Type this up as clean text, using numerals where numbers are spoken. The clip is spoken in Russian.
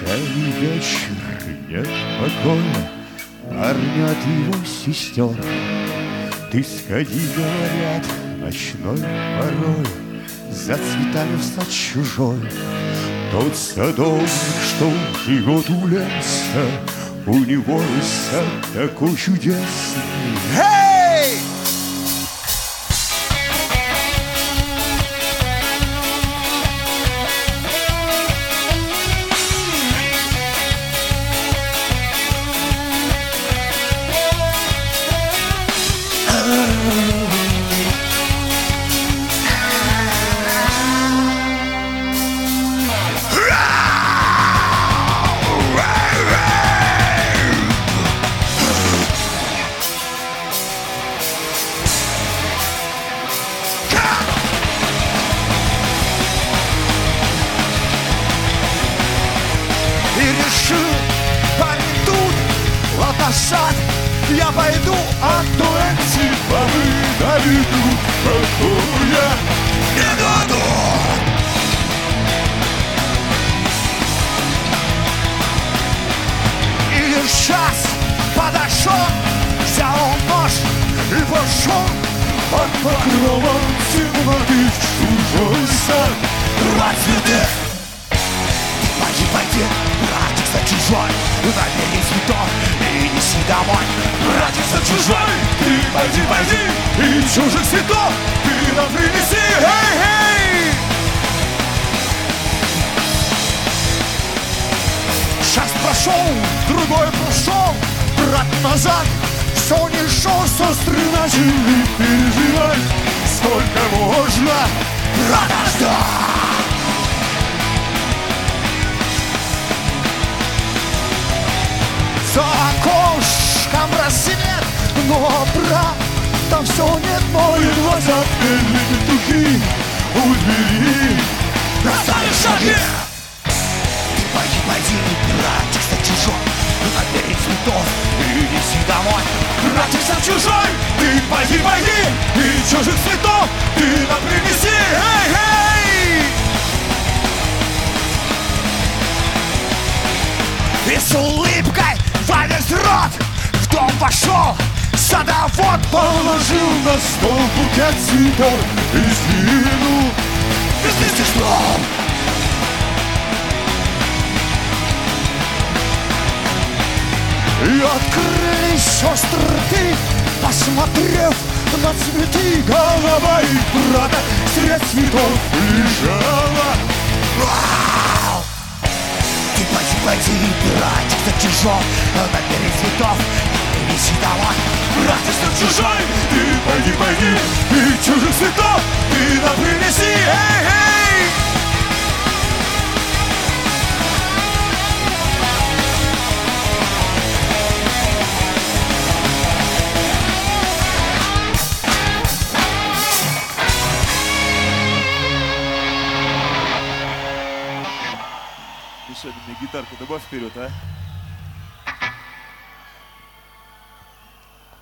Стояли вечер, нет покоя, парню от его сестер. Ты сходи, говорят, ночной порой за цветами в сад чужой. Тот садовник, что живет у леса, у него и сад такой чудесный. Эй! Сад, я пойду, а то эти бабы доведут, какого я не дадут. И сейчас подошел, взял нож и пошел под покровом темноты в чужой сад рвать цветы. Пойди, пойди, братик, за чужой, набери цветов и неси домой. Братик, за чужой, ты пойди, пойди, и чужих цветов ты нам принеси. Эй, эй! Час прошел, другой прошел, брат назад, все не шел, сестры начали переживать. Сколько можно брата ждать? За окошком рассвет, но брат, там все нет, но едва запели петухи у двери. Настали шаги! Ты пойди, пойди, братик, за чужой, набери цветов и неси домой. Братик, за чужой, ты пойди, пойди, и чужих цветов ты нам принеси. Эй, эй! И с улыбкой во весь рот в дом вошел, садовод положил на стол букет цветов и сдвинул вместе слов. И открылись сестры рты, посмотрев на цветы. Голова их брата среди цветов лежала. Ты пойди, пойди, братик, за чужой, набери цветов и неси домой. Братик, за чужой, ты пойди, пойди, и чужих цветов ты нам принеси. Эй, эй! Еще мне гитарку добавь вперед, а?